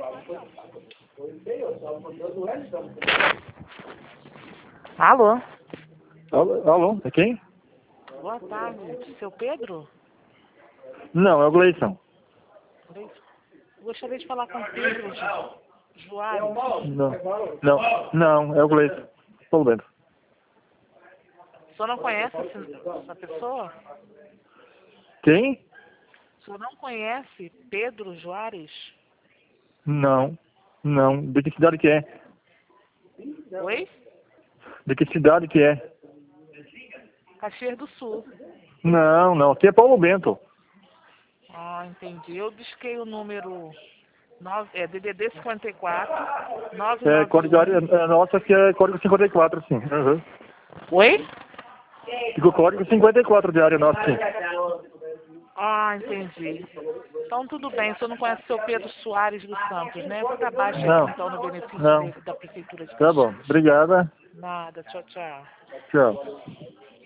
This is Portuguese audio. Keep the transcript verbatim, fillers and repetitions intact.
Alô? Alô, alô, é quem? Boa tarde. Seu Pedro? Não, é o Gleison. Gostaria de falar com o Pedro Ju- Juárez. Não, não, não, é o Gleison. Paulo Bento. O senhor não conhece essa, essa pessoa? Quem? O senhor não conhece Pedro Juárez? Não, não. De que cidade que é? Oi? De que cidade que é? Caxias do Sul. Não, não, aqui é Paulo Bento. Ah, entendi. Eu disquei o número nove, é, D D D cinquenta e quatro, É, código área, nove nove um. é, nossa, que é código cinquenta e quatro, sim. Uhum. Oi? Digo código cinquenta e quatro de área nossa, sim. Ah, entendi. Então tudo bem, o senhor não conhece o seu Pedro Soares dos Santos, né? Eu vou dar baixa Não, aqui então no benefício não. dele da Prefeitura de Tá bom, Caxias. obrigada. Nada, tchau, tchau. Tchau.